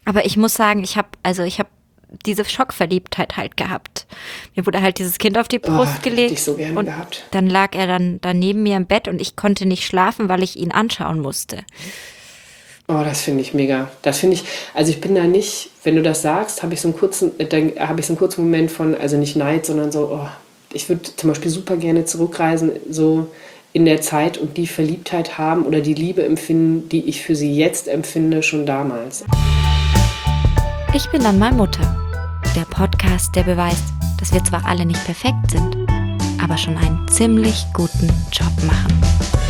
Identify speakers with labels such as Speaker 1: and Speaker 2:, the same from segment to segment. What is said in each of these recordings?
Speaker 1: Aber ich muss sagen, ich habe diese Schockverliebtheit halt gehabt. Mir wurde halt dieses Kind auf die Brust gelegt
Speaker 2: hätte ich so gerne
Speaker 1: und
Speaker 2: gehabt.
Speaker 1: dann lag er dann neben mir im Bett und ich konnte nicht schlafen, weil ich ihn anschauen musste.
Speaker 2: Oh, das finde ich mega. Das finde ich, also ich bin da nicht, wenn du das sagst, dann habe ich so einen kurzen Moment von, also nicht Neid, sondern so, oh, ich würde zum Beispiel super gerne zurückreisen, so in der Zeit und die Verliebtheit haben oder die Liebe empfinden, die ich für sie jetzt empfinde, schon damals.
Speaker 1: Ich bin dann mal Mutter. Der Podcast, der beweist, dass wir zwar alle nicht perfekt sind, aber schon einen ziemlich guten Job machen.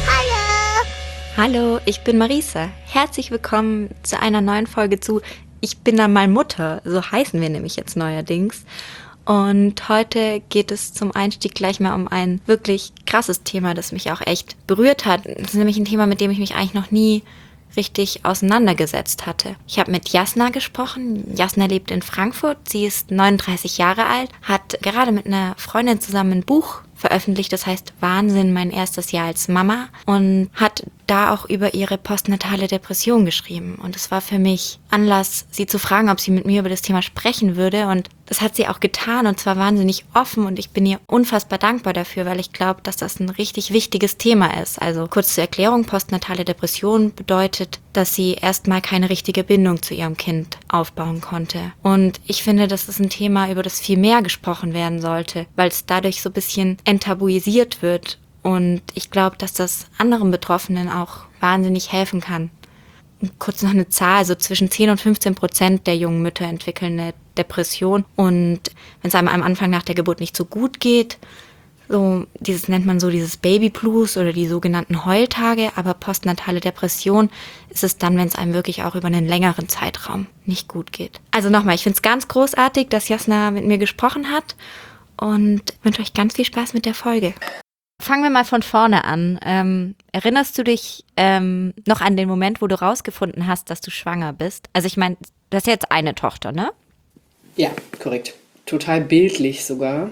Speaker 1: Hallo, ich bin Marisa. Herzlich willkommen zu einer neuen Folge zu Ich bin dann mal Mutter. So heißen wir nämlich jetzt neuerdings. Und heute geht es zum Einstieg gleich mal um ein wirklich krasses Thema, das mich auch echt berührt hat. Das ist nämlich ein Thema, mit dem ich mich eigentlich noch nie richtig auseinandergesetzt hatte. Ich habe mit Jasna gesprochen. Jasna lebt in Frankfurt. Sie ist 39 Jahre alt, hat gerade mit einer Freundin zusammen ein Buch veröffentlicht, das heißt Wahnsinn, mein erstes Jahr als Mama, und hat da auch über ihre postnatale Depression geschrieben. Und es war für mich Anlass, sie zu fragen, ob sie mit mir über das Thema sprechen würde. Und das hat sie auch getan, und zwar wahnsinnig offen, und ich bin ihr unfassbar dankbar dafür, weil ich glaube, dass das ein richtig wichtiges Thema ist. Also kurz zur Erklärung, postnatale Depression bedeutet, dass sie erstmal keine richtige Bindung zu ihrem Kind aufbauen konnte. Und ich finde, das ist ein Thema, über das viel mehr gesprochen werden sollte, weil es dadurch so ein bisschen enttabuisiert wird. Und ich glaube, dass das anderen Betroffenen auch wahnsinnig helfen kann. Und kurz noch eine Zahl, so zwischen 10 und 15% der jungen Mütter entwickeln eine Depression. Und wenn es einem am Anfang nach der Geburt nicht so gut geht, so nennt man so dieses Baby Blues oder die sogenannten Heultage, aber postnatale Depression ist es dann, wenn es einem wirklich auch über einen längeren Zeitraum nicht gut geht. Also nochmal, ich finde es ganz großartig, dass Jasna mit mir gesprochen hat und wünsche euch ganz viel Spaß mit der Folge. Fangen wir mal von vorne an. Erinnerst du dich noch an den Moment, wo du rausgefunden hast, dass du schwanger bist? Also ich meine, du hast jetzt eine Tochter, ne?
Speaker 2: Ja, korrekt. Total bildlich sogar,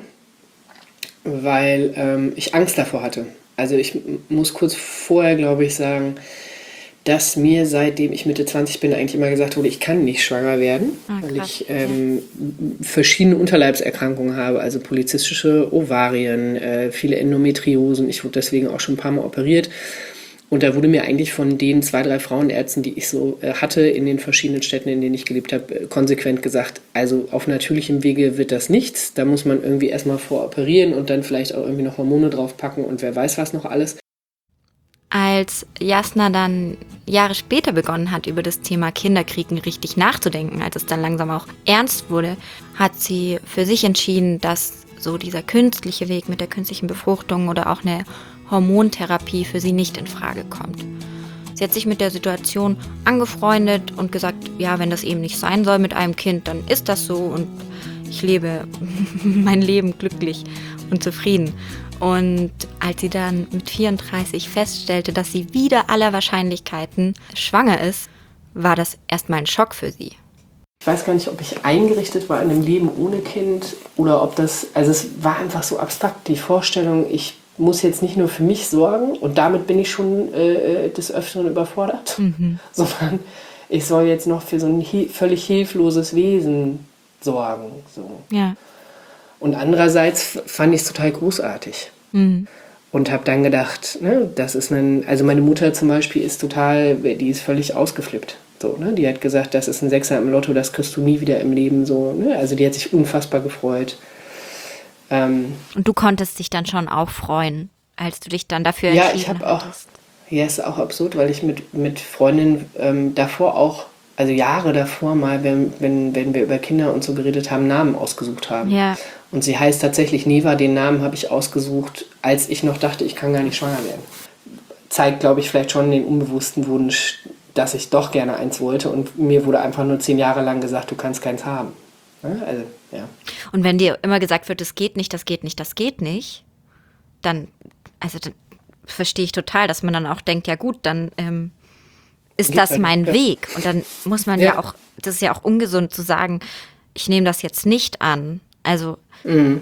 Speaker 2: weil ich Angst davor hatte. Also ich muss kurz vorher, glaube ich, sagen, dass mir, seitdem ich Mitte 20 bin, eigentlich immer gesagt wurde, ich kann nicht schwanger werden, weil ich verschiedene Unterleibserkrankungen habe, also polyzystische Ovarien, viele Endometriosen. Ich wurde deswegen auch schon ein paar Mal operiert. Und da wurde mir eigentlich von den 2, 3 Frauenärzten, die ich so hatte in den verschiedenen Städten, in denen ich gelebt habe, konsequent gesagt, also auf natürlichem Wege wird das nichts. Da muss man irgendwie erstmal voroperieren und dann vielleicht auch irgendwie noch Hormone draufpacken und wer weiß was noch alles.
Speaker 1: Als Jasna dann Jahre später begonnen hat, über das Thema Kinderkriegen richtig nachzudenken, als es dann langsam auch ernst wurde, hat sie für sich entschieden, dass so dieser künstliche Weg mit der künstlichen Befruchtung oder auch eine Hormontherapie für sie nicht in Frage kommt. Sie hat sich mit der Situation angefreundet und gesagt, ja, wenn das eben nicht sein soll mit einem Kind, dann ist das so und ich lebe mein Leben glücklich und zufrieden. Und als sie dann mit 34 feststellte, dass sie wider aller Wahrscheinlichkeiten schwanger ist, war das erstmal ein Schock für sie.
Speaker 2: Ich weiß gar nicht, ob ich eingerichtet war in einem Leben ohne Kind oder ob das, also es war einfach so abstrakt, die Vorstellung, ich muss jetzt nicht nur für mich sorgen und damit bin ich schon des Öfteren überfordert, sondern ich soll jetzt noch für so ein völlig hilfloses Wesen sorgen. So.
Speaker 1: Ja.
Speaker 2: Und andererseits fand ich es total großartig. Und habe dann gedacht, ne, das ist also meine Mutter zum Beispiel die ist völlig ausgeflippt. So, ne? Die hat gesagt, das ist ein Sechser im Lotto, das kriegst du nie wieder im Leben. So, ne? Also die hat sich unfassbar gefreut.
Speaker 1: Und du konntest dich dann schon auch freuen, als du dich dann dafür entschieden
Speaker 2: hast? Ja, ich habe auch, ist auch absurd, weil ich mit Freundinnen davor auch, also Jahre davor mal, wenn wir über Kinder und so geredet haben, Namen ausgesucht haben.
Speaker 1: Ja.
Speaker 2: Und sie heißt tatsächlich Neva, den Namen habe ich ausgesucht, als ich noch dachte, ich kann gar nicht schwanger werden. Zeigt, glaube ich, vielleicht schon den unbewussten Wunsch, dass ich doch gerne eins wollte und mir wurde einfach nur 10 Jahre lang gesagt, du kannst keins haben. Also, ja.
Speaker 1: Und wenn dir immer gesagt wird, das geht nicht, das geht nicht, das geht nicht, dann verstehe ich total, dass man dann auch denkt, ja gut, dann ist das mein Weg. Und dann muss man ja auch, das ist ja auch ungesund zu sagen, ich nehme das jetzt nicht an. Also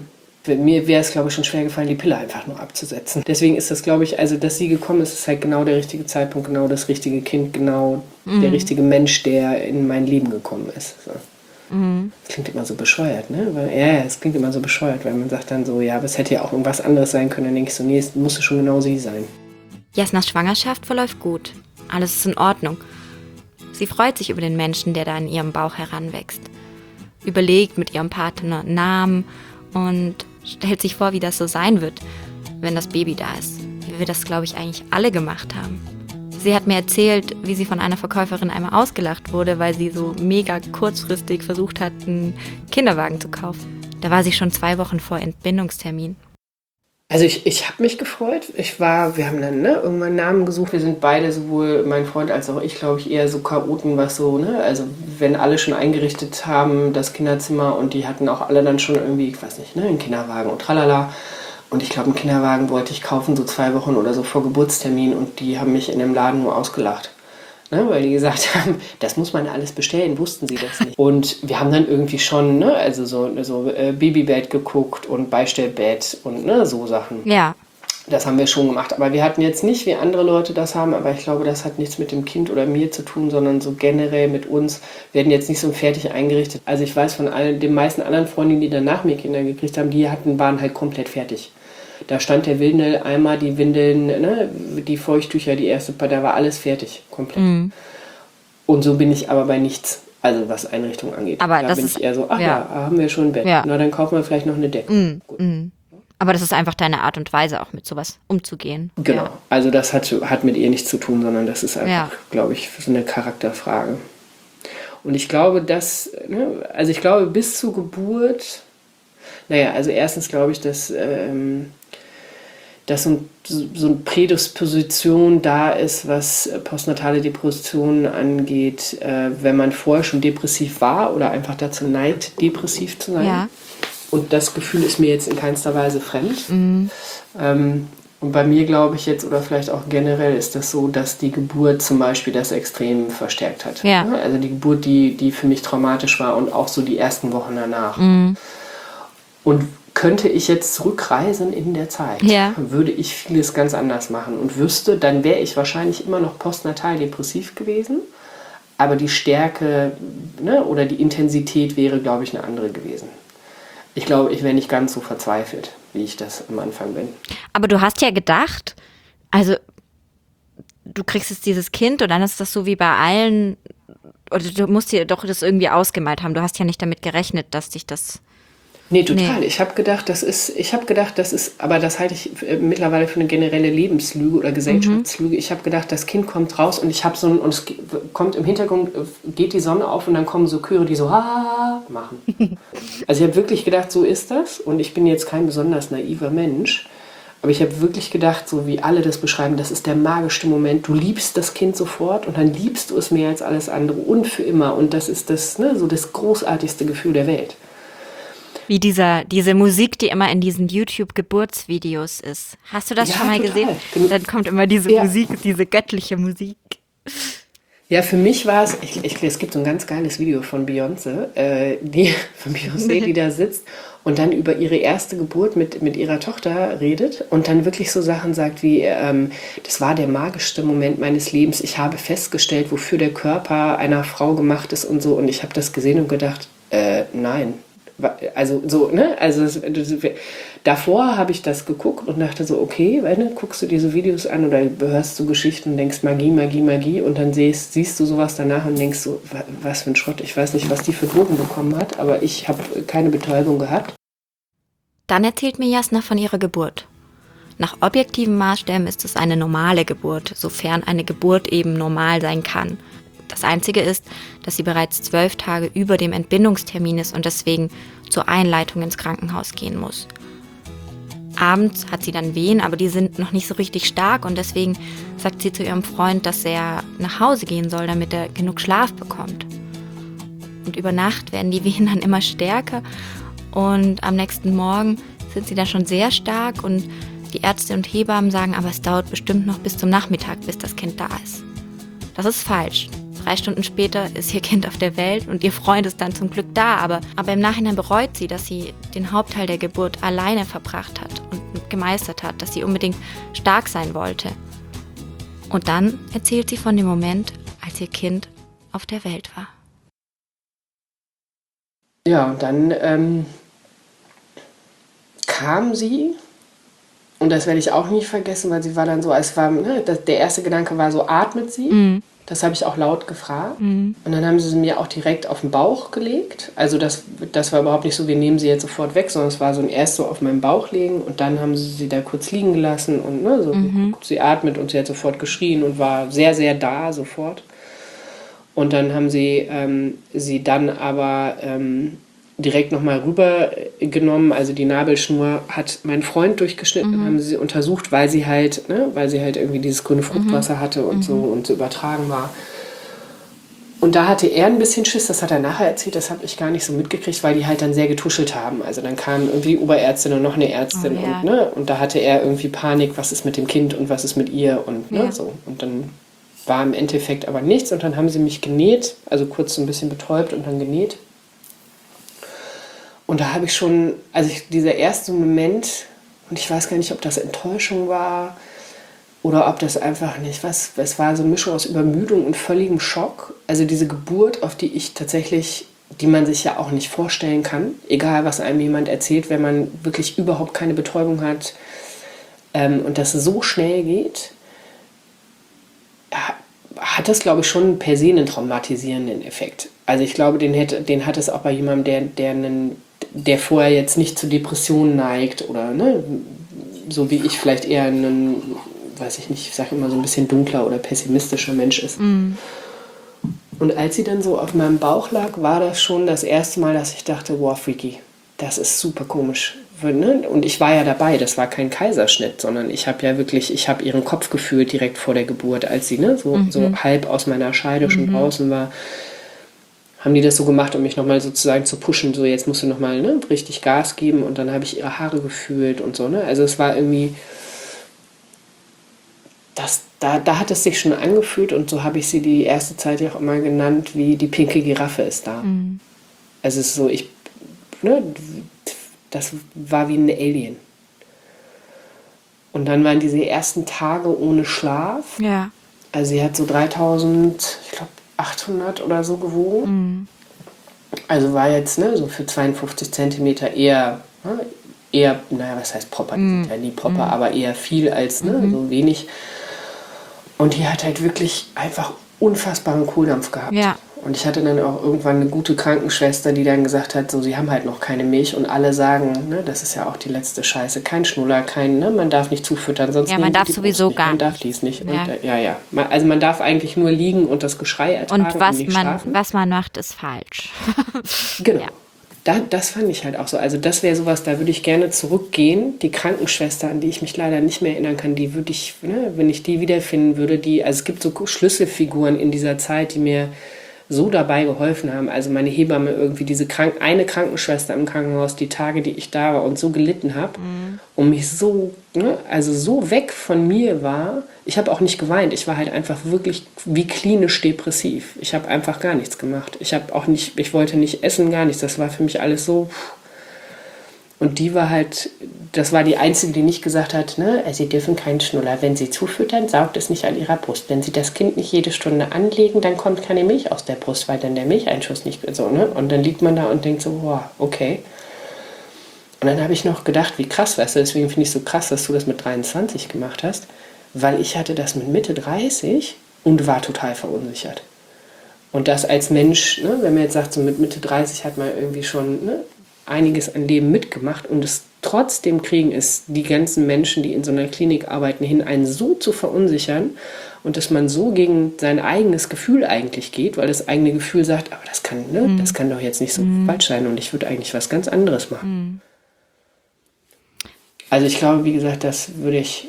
Speaker 2: Mir wäre es, glaube ich, schon schwer gefallen, die Pille einfach nur abzusetzen. Deswegen ist das, glaube ich, also dass sie gekommen ist, ist halt genau der richtige Zeitpunkt, genau das richtige Kind, genau der richtige Mensch, der in mein Leben gekommen ist. So. Das klingt immer so bescheuert, ne? Es klingt immer so bescheuert, weil man sagt dann so, ja, aber es hätte ja auch irgendwas anderes sein können. Dann denke ich so, nee, es musste schon genau sie sein.
Speaker 1: Jasnas Schwangerschaft verläuft gut. Alles ist in Ordnung. Sie freut sich über den Menschen, der da in ihrem Bauch heranwächst. Überlegt mit ihrem Partner Namen und stellt sich vor, wie das so sein wird, wenn das Baby da ist. Wie wir das, glaube ich, eigentlich alle gemacht haben. Sie hat mir erzählt, wie sie von einer Verkäuferin einmal ausgelacht wurde, weil sie so mega kurzfristig versucht hat, einen Kinderwagen zu kaufen. Da war sie schon 2 Wochen vor Entbindungstermin.
Speaker 2: Also ich habe mich gefreut. Wir haben dann irgendwann einen Namen gesucht. Wir sind beide, sowohl mein Freund als auch ich, glaube ich, eher so Chaoten, was so, ne? Also wenn alle schon eingerichtet haben, das Kinderzimmer, und die hatten auch alle dann schon irgendwie, ich weiß nicht, ne, einen Kinderwagen und tralala. Und ich glaube, einen Kinderwagen wollte ich kaufen, so 2 Wochen oder so vor Geburtstermin, und die haben mich in dem Laden nur ausgelacht. Ne, weil die gesagt haben, das muss man alles bestellen, wussten sie das nicht. Und wir haben dann irgendwie schon, ne, also so Babybett geguckt und Beistellbett und ne, so Sachen.
Speaker 1: Ja.
Speaker 2: Das haben wir schon gemacht. Aber wir hatten jetzt nicht, wie andere Leute das haben, aber ich glaube, das hat nichts mit dem Kind oder mir zu tun, sondern so generell mit uns. Wir hatten jetzt nicht so fertig eingerichtet. Also ich weiß von den meisten anderen Freundinnen, die danach mir Kinder gekriegt haben, waren halt komplett fertig. Da stand der Windeleimer, die Windeln, ne, die Feuchttücher, die erste Paar, da war alles fertig, komplett. Und so bin ich aber bei nichts, also was Einrichtung angeht. Aber da bin ich eher so, haben wir schon ein Bett. Ja. Na, dann kaufen wir vielleicht noch eine Decke. Gut.
Speaker 1: Aber das ist einfach deine Art und Weise, auch mit sowas umzugehen.
Speaker 2: Genau, ja. Also das hat mit ihr nichts zu tun, sondern das ist einfach, glaube ich, so eine Charakterfrage. Und ich glaube, bis zur Geburt, also erstens glaube ich, dass so eine Prädisposition da ist, was postnatale Depressionen angeht, wenn man vorher schon depressiv war oder einfach dazu neigt, depressiv zu sein. Ja. Und das Gefühl ist mir jetzt in keinster Weise fremd. Und bei mir glaube ich jetzt, oder vielleicht auch generell, ist das so, dass die Geburt zum Beispiel das extrem verstärkt hat. Ja. Also die Geburt, die für mich traumatisch war, und auch so die ersten Wochen danach. Und könnte ich jetzt zurückreisen in der Zeit, würde ich vieles ganz anders machen und wüsste, dann wäre ich wahrscheinlich immer noch postnatal depressiv gewesen, aber die Stärke, ne, oder die Intensität wäre, glaube ich, eine andere gewesen. Ich glaube, ich wäre nicht ganz so verzweifelt, wie ich das am Anfang bin.
Speaker 1: Aber du hast ja gedacht, also du kriegst jetzt dieses Kind und dann ist das so wie bei allen, oder du musst dir doch das irgendwie ausgemalt haben. Du hast ja nicht damit gerechnet, dass dich das...
Speaker 2: Nee, total. Nee. Ich habe gedacht, das ist, aber das halte ich mittlerweile für eine generelle Lebenslüge oder Gesellschaftslüge. Ich habe gedacht, das Kind kommt raus und und es kommt im Hintergrund, geht die Sonne auf und dann kommen so Chöre, die so machen. Also ich habe wirklich gedacht, so ist das, und ich bin jetzt kein besonders naiver Mensch, aber ich habe wirklich gedacht, so wie alle das beschreiben, das ist der magischste Moment. Du liebst das Kind sofort und dann liebst du es mehr als alles andere und für immer, und das ist das, ne, so das großartigste Gefühl der Welt.
Speaker 1: Wie diese Musik, die immer in diesen YouTube-Geburtsvideos ist. Hast du das schon mal gesehen? Dann kommt immer diese Musik, diese göttliche Musik.
Speaker 2: Ja, für mich war es, es gibt so ein ganz geiles Video von Beyoncé, die da sitzt und dann über ihre erste Geburt mit ihrer Tochter redet und dann wirklich so Sachen sagt wie, das war der magischste Moment meines Lebens. Ich habe festgestellt, wofür der Körper einer Frau gemacht ist und so. Und ich habe das gesehen und gedacht, nein. Also so, ne? Also davor habe ich das geguckt und dachte so, okay, guckst du dir so Videos an oder hörst so Geschichten und denkst Magie, Magie, Magie, und dann siehst du sowas danach und denkst so, was für ein Schrott. Ich weiß nicht, was die für Drogen bekommen hat, aber ich habe keine Betäubung gehabt.
Speaker 1: Dann erzählt mir Jasna von ihrer Geburt. Nach objektiven Maßstäben ist es eine normale Geburt, sofern eine Geburt eben normal sein kann. Das Einzige ist, dass sie bereits 12 Tage über dem Entbindungstermin ist und deswegen zur Einleitung ins Krankenhaus gehen muss. Abends hat sie dann Wehen, aber die sind noch nicht so richtig stark, und deswegen sagt sie zu ihrem Freund, dass er nach Hause gehen soll, damit er genug Schlaf bekommt. Und über Nacht werden die Wehen dann immer stärker und am nächsten Morgen sind sie dann schon sehr stark, und die Ärzte und Hebammen sagen, aber es dauert bestimmt noch bis zum Nachmittag, bis das Kind da ist. Das ist falsch. 3 Stunden später ist ihr Kind auf der Welt und ihr Freund ist dann zum Glück da. Aber im Nachhinein bereut sie, dass sie den Hauptteil der Geburt alleine verbracht hat und gemeistert hat, dass sie unbedingt stark sein wollte. Und dann erzählt sie von dem Moment, als ihr Kind auf der Welt war.
Speaker 2: Ja, und dann kam sie, und das werde ich auch nie vergessen, weil sie war dann so, der erste Gedanke war so, atmet sie? Das habe ich auch laut gefragt. Und dann haben sie mir auch direkt auf den Bauch gelegt. Also das war überhaupt nicht so, wir nehmen sie jetzt sofort weg, sondern es war so erst so auf meinen Bauch legen und dann haben sie da kurz liegen gelassen und sie atmet und sie hat sofort geschrien und war sehr, sehr da sofort. Und dann haben sie sie dann aber direkt nochmal rübergenommen. Also die Nabelschnur hat mein Freund durchgeschnitten, haben sie untersucht, weil sie halt irgendwie dieses grüne Fruchtwasser hatte und so und so übertragen war. Und da hatte er ein bisschen Schiss, das hat er nachher erzählt, das habe ich gar nicht so mitgekriegt, weil die halt dann sehr getuschelt haben. Also dann kam irgendwie die Oberärztin und noch eine Ärztin und da hatte er irgendwie Panik, was ist mit dem Kind und was ist mit ihr und so. Und dann war im Endeffekt aber nichts und dann haben sie mich genäht, also kurz so ein bisschen betäubt und dann genäht. Und da habe ich schon, dieser erste Moment, und ich weiß gar nicht, ob das Enttäuschung war oder ob das einfach nicht, es war so eine Mischung aus Übermüdung und völligem Schock. Also diese Geburt, auf die ich tatsächlich, die man sich ja auch nicht vorstellen kann, egal was einem jemand erzählt, wenn man wirklich überhaupt keine Betäubung hat und das so schnell geht, hat das, glaube ich, schon per se einen traumatisierenden Effekt. Also ich glaube, den hat es auch bei jemandem, der vorher jetzt nicht zu Depressionen neigt oder so wie ich vielleicht eher weiß ich nicht, ich sage immer so ein bisschen dunkler oder pessimistischer Mensch ist. Und als sie dann so auf meinem Bauch lag, war das schon das erste Mal, dass ich dachte, wow, freaky, das ist super komisch. Und ich war ja dabei, das war kein Kaiserschnitt, sondern ich habe ihren Kopf gefühlt direkt vor der Geburt, als sie so halb aus meiner Scheide schon draußen war. Haben die das so gemacht, um mich nochmal sozusagen zu pushen, so jetzt musst du nochmal richtig Gas geben und dann habe ich ihre Haare gefühlt und so. Also es war irgendwie, da hat es sich schon angefühlt und so habe ich sie die erste Zeit ja auch immer genannt, wie die pinke Giraffe ist da. Also es ist so, das war wie ein Alien. Und dann waren diese ersten Tage ohne Schlaf.
Speaker 1: Ja.
Speaker 2: Also sie hat so 3800 oder so gewogen. Also war jetzt so für 52 Zentimeter eher, was heißt Popper, die sind ja nie Popper, aber eher viel als so wenig. Und die hat halt wirklich einfach unfassbaren Kohldampf gehabt. Ja. Und ich hatte dann auch irgendwann eine gute Krankenschwester, die dann gesagt hat, so, sie haben halt noch keine Milch und alle sagen, das ist ja auch die letzte Scheiße, kein Schnuller, man darf nicht zufüttern, sonst
Speaker 1: man darf sowieso gar nicht.
Speaker 2: Man darf dies nicht. Ja. Und, also man darf eigentlich nur liegen und das Geschrei ertragen
Speaker 1: und was man macht, ist falsch.
Speaker 2: Genau. Ja. Das fand ich halt auch so. Also das wäre sowas, da würde ich gerne zurückgehen. Die Krankenschwester, an die ich mich leider nicht mehr erinnern kann, die würde ich, wenn ich die wiederfinden würde, also es gibt so Schlüsselfiguren in dieser Zeit, die mir so dabei geholfen haben. Also meine Hebamme irgendwie, eine Krankenschwester im Krankenhaus, die Tage, die ich da war und so gelitten habe und mich so, so weg von mir war. Ich habe auch nicht geweint. Ich war halt einfach wirklich wie klinisch depressiv. Ich habe einfach gar nichts gemacht. Ich wollte nicht essen, gar nichts. Das war für mich alles so. Und die war halt, das war die Einzige, die nicht gesagt hat, Sie dürfen keinen Schnuller. Wenn Sie zufüttern, saugt es nicht an Ihrer Brust. Wenn Sie das Kind nicht jede Stunde anlegen, dann kommt keine Milch aus der Brust, weil dann der Milcheinschuss nicht so, Und dann liegt man da und denkt so, wow, okay. Und dann habe ich noch gedacht, wie krass, weißt du, deswegen finde ich es so krass, dass du das mit 23 gemacht hast, weil ich hatte das mit Mitte 30 und war total verunsichert. Und das als Mensch, wenn man jetzt sagt, so mit Mitte 30 hat man irgendwie schon einiges an Leben mitgemacht und es trotzdem kriegen es die ganzen Menschen, die in so einer Klinik arbeiten, hin, einen so zu verunsichern und dass man so gegen sein eigenes Gefühl eigentlich geht, weil das eigene Gefühl sagt, aber das kann doch jetzt nicht so falsch sein und ich würde eigentlich was ganz anderes machen. Also ich glaube, wie gesagt, das würde ich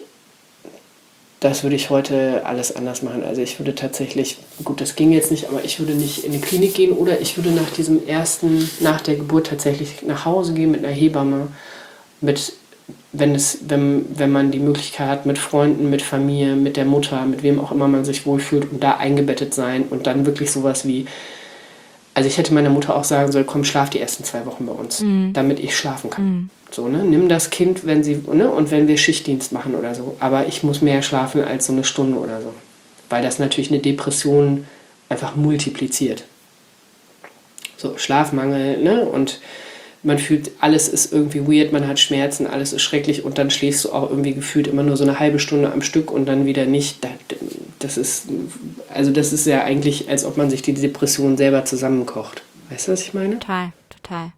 Speaker 2: heute alles anders machen. Also ich würde tatsächlich, gut, das ging jetzt nicht, aber ich würde nicht in die Klinik gehen oder ich würde nach der Geburt tatsächlich nach Hause gehen mit einer Hebamme, mit wenn man die Möglichkeit hat, mit Freunden, mit Familie, mit der Mutter, mit wem auch immer man sich wohlfühlt und da eingebettet sein und dann wirklich sowas wie, also ich hätte meiner Mutter auch sagen sollen, komm, schlaf die ersten 2 Wochen bei uns, damit ich schlafen kann. So, ne? Nimm das Kind, wenn sie, ne? Und wenn wir Schichtdienst machen oder so. Aber ich muss mehr schlafen als so eine Stunde oder so. Weil das natürlich eine Depression einfach multipliziert. So, Schlafmangel, ne? Und man fühlt, alles ist irgendwie weird, man hat Schmerzen, alles ist schrecklich und dann schläfst du auch irgendwie gefühlt immer nur so eine halbe Stunde am Stück und dann wieder nicht. Das ist ja eigentlich, als ob man sich die Depression selber zusammenkocht. Weißt du, was ich meine?
Speaker 1: Total, total.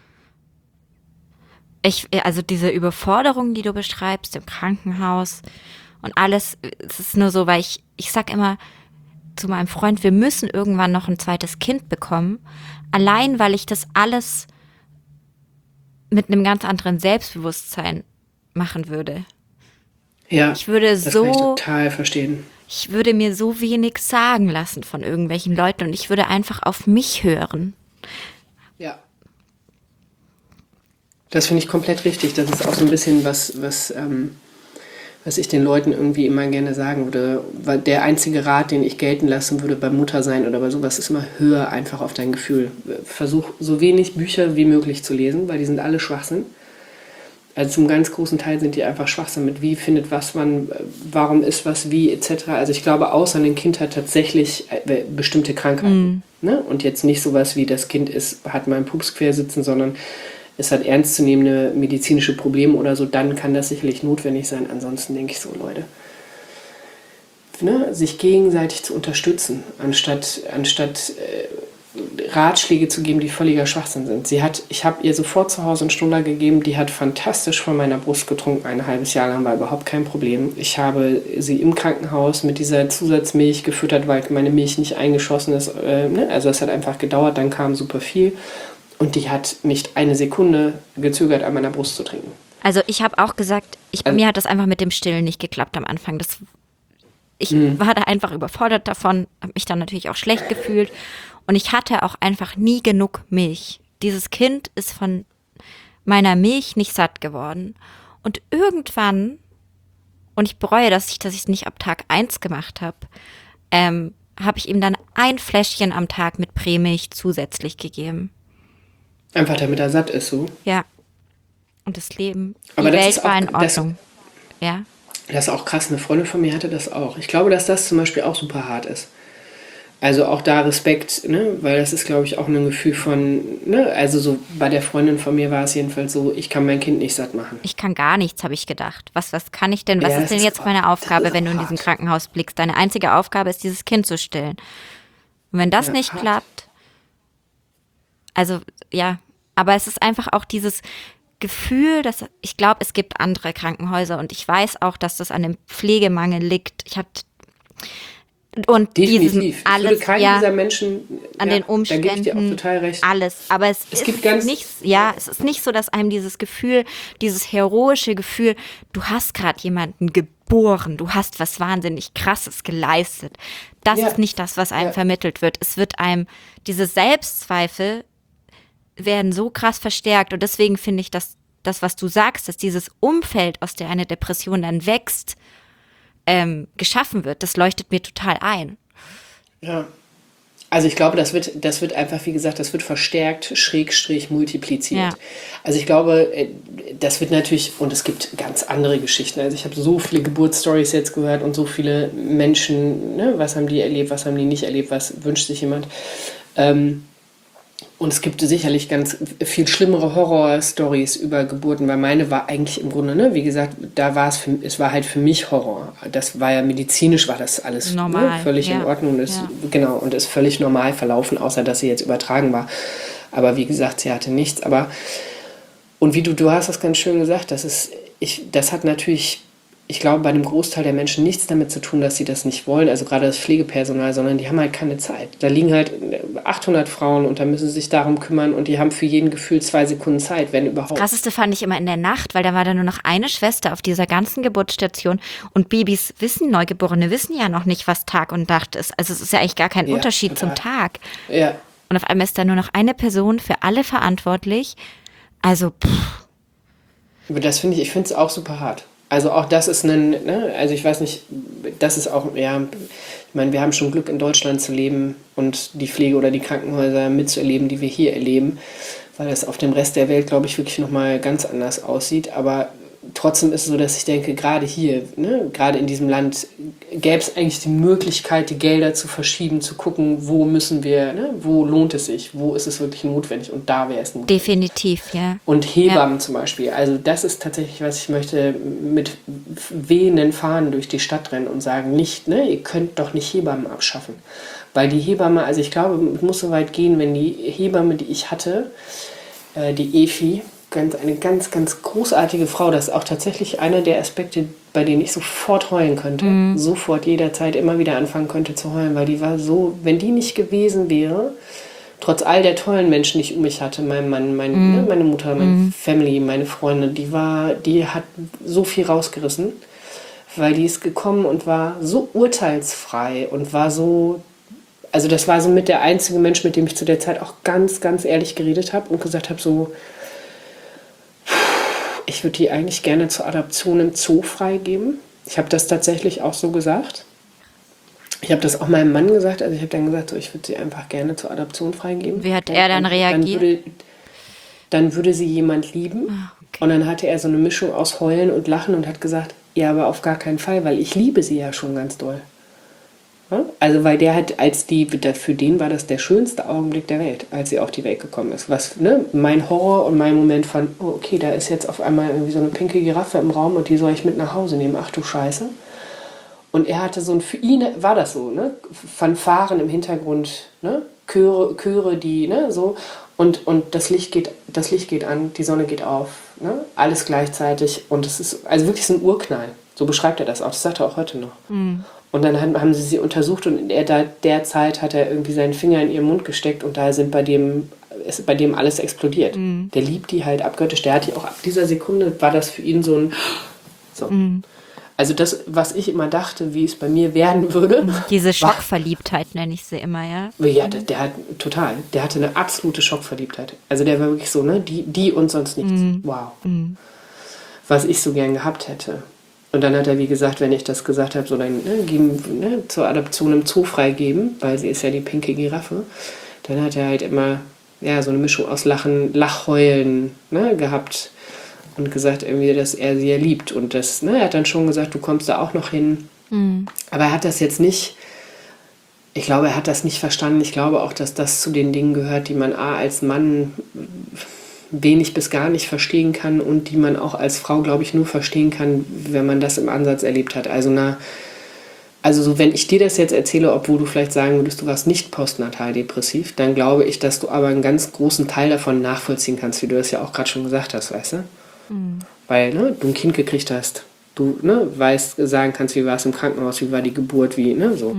Speaker 1: Also diese Überforderung, die du beschreibst im Krankenhaus und alles, es ist nur so, weil ich sag immer zu meinem Freund, wir müssen irgendwann noch ein zweites Kind bekommen, allein weil ich das alles mit einem ganz anderen Selbstbewusstsein machen würde.
Speaker 2: Ja,
Speaker 1: das kann
Speaker 2: ich total verstehen.
Speaker 1: Ich würde mir so wenig sagen lassen von irgendwelchen Leuten und ich würde einfach auf mich hören.
Speaker 2: Ja. Das finde ich komplett richtig. Das ist auch so ein bisschen was ich den Leuten irgendwie immer gerne sagen würde. Weil der einzige Rat, den ich gelten lassen würde bei Muttersein oder bei sowas, ist immer, hör einfach auf dein Gefühl. Versuch so wenig Bücher wie möglich zu lesen, weil die sind alle Schwachsinn. Also zum ganz großen Teil sind die einfach Schwachsinn mit wie findet was man, warum ist was wie etc. Also ich glaube, außer ein Kind hat tatsächlich bestimmte Krankheiten. Ne? Und jetzt nicht sowas wie das Kind hat mal einen Pups quersitzen, sondern es hat ernstzunehmende medizinische Probleme oder so, dann kann das sicherlich notwendig sein. Ansonsten denke ich so, Leute, ne, sich gegenseitig zu unterstützen, anstatt Ratschläge zu geben, die völliger Schwachsinn sind. Ich habe ihr sofort zu Hause einen Stunder gegeben, die hat fantastisch von meiner Brust getrunken, ein halbes Jahr lang, war überhaupt kein Problem. Ich habe sie im Krankenhaus mit dieser Zusatzmilch gefüttert, weil meine Milch nicht eingeschossen ist. Ne? Also es hat einfach gedauert, dann kam super viel. Und die hat nicht eine Sekunde gezögert, an meiner Brust zu trinken.
Speaker 1: Also ich habe auch gesagt, mir hat das einfach mit dem Stillen nicht geklappt am Anfang. Ich war da einfach überfordert davon, habe mich dann natürlich auch schlecht gefühlt. Und ich hatte auch einfach nie genug Milch. Dieses Kind ist von meiner Milch nicht satt geworden. Und irgendwann, und ich bereue, dass ich es nicht ab Tag 1 gemacht habe, habe ich ihm dann ein Fläschchen am Tag mit Prämilch zusätzlich gegeben.
Speaker 2: Einfach damit er satt ist, so?
Speaker 1: Ja. Und das Leben,
Speaker 2: aber
Speaker 1: die Welt war in Ordnung. Ja.
Speaker 2: Das ist auch krass, eine Freundin von mir hatte das auch. Ich glaube, dass das zum Beispiel auch super hart ist. Also auch da Respekt, ne? Weil das ist, glaube ich, auch ein Gefühl von, ne? Also so bei der Freundin von mir war es jedenfalls so, ich kann mein Kind nicht satt machen.
Speaker 1: Ich kann gar nichts, habe ich gedacht. Was kann ich denn, was ist denn jetzt meine Aufgabe, wenn du in diesem Krankenhaus blickst? Deine einzige Aufgabe ist, dieses Kind zu stillen. Und wenn das nicht klappt, also ja, aber es ist einfach auch dieses Gefühl, dass ich glaube, es gibt andere Krankenhäuser und ich weiß auch, dass das an dem Pflegemangel liegt. Und
Speaker 2: definitiv.
Speaker 1: Alles,
Speaker 2: dieser Menschen
Speaker 1: an den Umständen,
Speaker 2: da gebe ich dir auch total recht.
Speaker 1: Alles, aber es ist nicht so, dass einem dieses Gefühl, dieses heroische Gefühl, du hast gerade jemanden geboren, du hast was wahnsinnig Krasses geleistet. Das ist nicht das, was einem vermittelt wird. Es wird einem, diese Selbstzweifel werden so krass verstärkt und deswegen finde ich, dass das, was du sagst, dass dieses Umfeld, aus der eine Depression dann wächst, geschaffen wird, das leuchtet mir total ein.
Speaker 2: Ja, also ich glaube, das wird einfach, wie gesagt, das wird verstärkt, / multipliziert. Ja. Also ich glaube, das wird natürlich, und es gibt ganz andere Geschichten, also ich habe so viele Geburtsstories jetzt gehört und so viele Menschen, ne, was haben die erlebt, was haben die nicht erlebt, was wünscht sich jemand, und es gibt sicherlich ganz viel schlimmere Horror-Stories über Geburten, weil meine war eigentlich im Grunde, ne, wie gesagt, es war halt für mich Horror. Das war ja medizinisch, war das alles normal, ne, völlig in Ordnung. Genau, und ist völlig normal verlaufen, außer dass sie jetzt übertragen war. Aber wie gesagt, sie hatte nichts. Und wie du hast das ganz schön gesagt, das hat natürlich, ich glaube, bei dem Großteil der Menschen nichts damit zu tun, dass sie das nicht wollen, also gerade das Pflegepersonal, sondern die haben halt keine Zeit. Da liegen halt 800 Frauen und da müssen sie sich darum kümmern und die haben für jeden Gefühl 2 Sekunden Zeit, wenn überhaupt.
Speaker 1: Das Krasseste fand ich immer in der Nacht, weil da war dann nur noch eine Schwester auf dieser ganzen Geburtsstation und Babys Neugeborene wissen ja noch nicht, was Tag und Nacht ist. Also es ist ja eigentlich gar kein Unterschied total. Zum Tag.
Speaker 2: Ja.
Speaker 1: Und auf einmal ist da nur noch eine Person für alle verantwortlich. Also,
Speaker 2: Aber das finde ich finde es auch super hart. Also auch das ist also ich weiß nicht, das ist auch, ja, ich meine, wir haben schon Glück in Deutschland zu leben und die Pflege oder die Krankenhäuser mitzuerleben, die wir hier erleben, weil das auf dem Rest der Welt, glaube ich, wirklich nochmal ganz anders aussieht. Aber trotzdem ist es so, dass ich denke, gerade hier, gerade in diesem Land, gäbe es eigentlich die Möglichkeit, die Gelder zu verschieben, zu gucken, wo müssen wir, wo lohnt es sich, wo ist es wirklich notwendig und da wäre es notwendig.
Speaker 1: Definitiv, ja.
Speaker 2: Und Hebammen zum Beispiel, also das ist tatsächlich, was ich möchte, mit wehenden Fahnen durch die Stadt rennen und sagen, nicht, ihr könnt doch nicht Hebammen abschaffen. Weil die Hebamme, also ich glaube, es muss so weit gehen, wenn die Hebamme, die ich hatte, die Efi, eine ganz, ganz großartige Frau. Das ist auch tatsächlich einer der Aspekte, bei denen ich sofort heulen könnte. Sofort, jederzeit immer wieder anfangen könnte zu heulen, weil die war so, wenn die nicht gewesen wäre, trotz all der tollen Menschen, die ich um mich hatte, mein Mann, meine Mutter, meine Family, meine Freunde, die hat so viel rausgerissen, weil die ist gekommen und war so urteilsfrei und war so, also das war so mit der einzige Mensch, mit dem ich zu der Zeit auch ganz, ganz ehrlich geredet habe und gesagt habe, so, ich würde die eigentlich gerne zur Adoption im Zoo freigeben. Ich habe das tatsächlich auch so gesagt. Ich habe das auch meinem Mann gesagt. Also ich habe dann gesagt, so, ich würde sie einfach gerne zur Adoption freigeben.
Speaker 1: Wie hat er dann reagiert?
Speaker 2: Dann würde sie jemand lieben. Okay. Und dann hatte er so eine Mischung aus Heulen und Lachen und hat gesagt, ja, aber auf gar keinen Fall, weil ich liebe sie ja schon ganz doll. Ja? Also weil der hat, für den war das der schönste Augenblick der Welt, als sie auf die Welt gekommen ist. Was, mein Horror und mein Moment von, oh, okay, da ist jetzt auf einmal irgendwie so eine pinke Giraffe im Raum und die soll ich mit nach Hause nehmen. Ach du Scheiße. Und er hatte für ihn war das so, Fanfaren im Hintergrund, Chöre, die, so. Und das Licht geht an, die Sonne geht auf, alles gleichzeitig. Und es ist also wirklich so ein Urknall. So beschreibt er das auch. Das sagt er auch heute noch. Mhm. Und dann haben sie untersucht und in der Zeit hat er irgendwie seinen Finger in ihren Mund gesteckt und da ist bei dem alles explodiert. Mhm. Der liebt die halt abgöttisch. Der hat die auch ab dieser Sekunde, war das für ihn so ein... So. Mhm. Also das, was ich immer dachte, wie es bei mir werden würde.
Speaker 1: Diese Schockverliebtheit nenne ich sie immer, ja?
Speaker 2: Ja, der hatte eine absolute Schockverliebtheit. Also der war wirklich so, die und sonst nichts. Mhm. Wow. Mhm. Was ich so gern gehabt hätte. Und dann hat er, wie gesagt, wenn ich das gesagt habe, so dann zur Adoption im Zoo freigeben, weil sie ist ja die pinke Giraffe, dann hat er halt immer so eine Mischung aus Lachheulen gehabt. Und gesagt, irgendwie, dass er sie ja liebt. Und das, er hat dann schon gesagt, du kommst da auch noch hin. Mhm. Aber er hat das jetzt nicht, ich glaube, er hat das nicht verstanden. Ich glaube auch, dass das zu den Dingen gehört, die man als Mann wenig bis gar nicht verstehen kann und die man auch als Frau, glaube ich, nur verstehen kann, wenn man das im Ansatz erlebt hat. Also so, wenn ich dir das jetzt erzähle, obwohl du vielleicht sagen würdest, du warst nicht postnatal depressiv, dann glaube ich, dass du aber einen ganz großen Teil davon nachvollziehen kannst, wie du das ja auch gerade schon gesagt hast, weißt du? Weil du ein Kind gekriegt hast, du sagen kannst, wie war es im Krankenhaus, wie war die Geburt, so.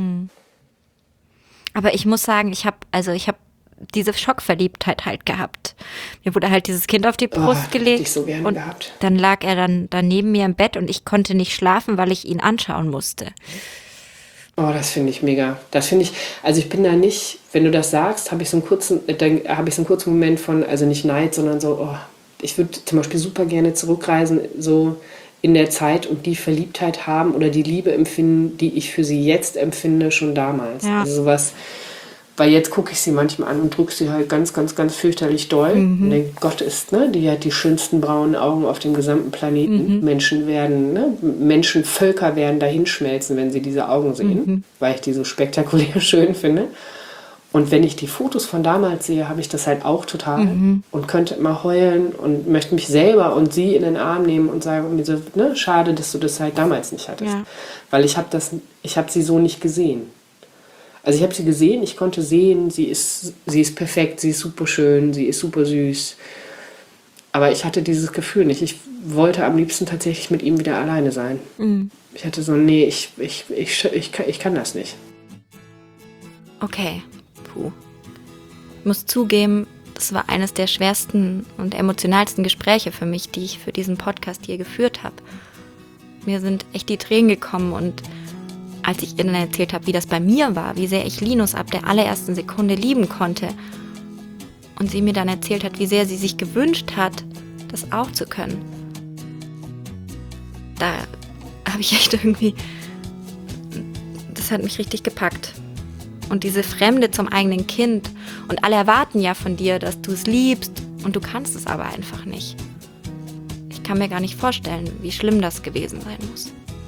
Speaker 1: Aber ich muss sagen, ich habe diese Schockverliebtheit halt gehabt. Mir wurde halt dieses Kind auf die Brust gelegt
Speaker 2: hätte ich so gerne
Speaker 1: und
Speaker 2: gehabt.
Speaker 1: Dann lag er dann neben mir im Bett und ich konnte nicht schlafen, weil ich ihn anschauen musste.
Speaker 2: Oh, das finde ich mega. Also ich bin da nicht, wenn du das sagst, habe ich so einen kurzen Moment von, also nicht Neid, sondern so, oh, ich würde zum Beispiel super gerne zurückreisen, so in der Zeit und die Verliebtheit haben oder die Liebe empfinden, die ich für sie jetzt empfinde, schon damals. Ja. Also sowas, weil jetzt gucke ich sie manchmal an und drücke sie halt ganz, ganz, ganz fürchterlich doll. Und denke, Gott die hat die schönsten braunen Augen auf dem gesamten Planeten. Menschenvölker werden dahinschmelzen, wenn sie diese Augen sehen, weil ich die so spektakulär schön finde. Und wenn ich die Fotos von damals sehe, habe ich das halt auch total und könnte immer heulen und möchte mich selber und sie in den Arm nehmen und sagen mir so, schade, dass du das halt damals nicht hattest. Ja. Weil ich habe sie so nicht gesehen. Also ich habe sie gesehen, ich konnte sehen, sie ist perfekt, sie ist super schön, sie ist super süß. Aber ich hatte dieses Gefühl nicht. Ich wollte am liebsten tatsächlich mit ihm wieder alleine sein. Mhm. Ich hatte so, nee, ich kann das nicht.
Speaker 1: Okay. Ich muss zugeben, das war eines der schwersten und emotionalsten Gespräche für mich, die ich für diesen Podcast hier geführt habe. Mir sind echt die Tränen gekommen und als ich ihr dann erzählt habe, wie das bei mir war, wie sehr ich Linus ab der allerersten Sekunde lieben konnte und sie mir dann erzählt hat, wie sehr sie sich gewünscht hat, das auch zu können, da habe ich echt irgendwie, das hat mich richtig gepackt. Und diese Fremde zum eigenen Kind. Und alle erwarten ja von dir, dass du es liebst. Und du kannst es aber einfach nicht. Ich kann mir gar nicht vorstellen, wie schlimm das gewesen sein muss.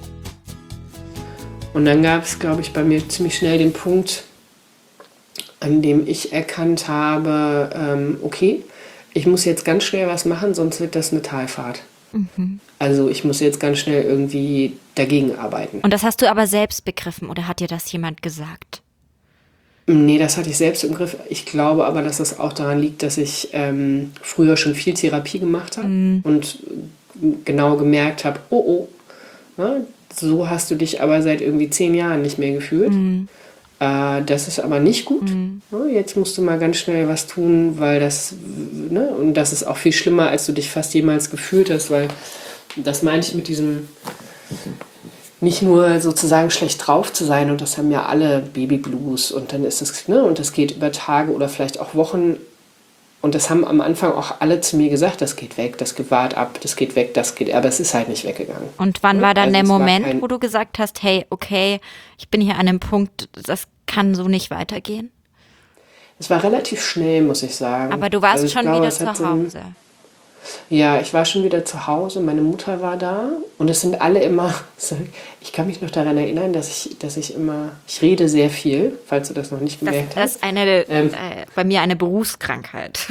Speaker 2: Und dann gab es, glaube ich, bei mir ziemlich schnell den Punkt, an dem ich erkannt habe, okay, ich muss jetzt ganz schnell was machen, sonst wird das eine Talfahrt. Also ich muss jetzt ganz schnell irgendwie dagegen arbeiten.
Speaker 1: Und das hast du aber selbst begriffen oder hat dir das jemand gesagt?
Speaker 2: Nee, das hatte ich selbst im Griff. Ich glaube aber, dass das auch daran liegt, dass ich früher schon viel Therapie gemacht habe und genau gemerkt habe, ne, so hast du dich aber seit irgendwie 10 Jahren nicht mehr gefühlt. Das ist aber nicht gut. Ne, jetzt musst du mal ganz schnell was tun, weil das, ne, und das ist auch viel schlimmer, als du dich fast jemals gefühlt hast, weil das meine ich mit diesem nicht nur sozusagen schlecht drauf zu sein, und das haben ja alle Babyblues, und dann ist es, ne, und das geht über Tage oder vielleicht auch Wochen, und das haben am Anfang auch alle zu mir gesagt, das geht weg, das wart ab, das geht weg, das geht, aber es ist halt nicht weggegangen.
Speaker 1: Und wann war dann der Moment, wo du gesagt hast, hey, okay, ich bin hier an einem Punkt, das kann so nicht weitergehen?
Speaker 2: Es war relativ schnell, muss ich sagen.
Speaker 1: Aber du warst schon wieder zu Hause.
Speaker 2: Ja, ich war schon wieder zu Hause, meine Mutter war da, und es sind alle immer, ich kann mich noch daran erinnern, dass ich immer, ich rede sehr viel, falls du das noch nicht gemerkt hast.
Speaker 1: Das ist bei mir eine Berufskrankheit.